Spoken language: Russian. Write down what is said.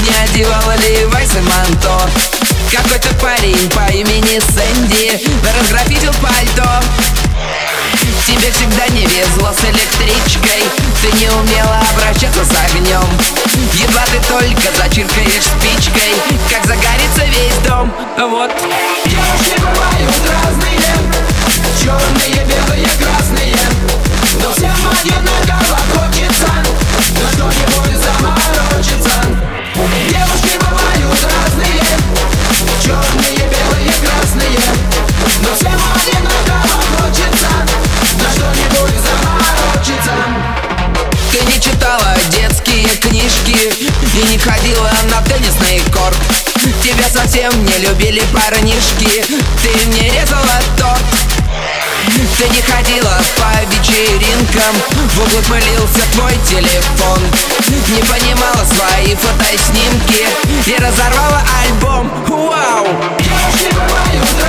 Не одевала Левайс и манто. Какой-то парень по имени Сэнди разграфитил пальто. Тебе всегда не везло с электричкой, ты не умела обращаться с огнем. Едва ты только зачиркаешь спичкой, как загорится весь дом. Вот. Девушки бывают разные, черные, белые, красные, но всем одинаково хочется на что-нибудь заморочиться. Девушки бывают разные, черные, белые, красные, но всем одинаково хочется на что-нибудь заморочиться. Ты не читала детские книжки и не ходила на теннисный корт. Тебя совсем не любили парнишки, ты не резала торт. Ты не ходила по вечеринкам, в углу пылился твой телефон. Не понимала свои фотоснимки и разорвала альбом. Вау! Девушки бывают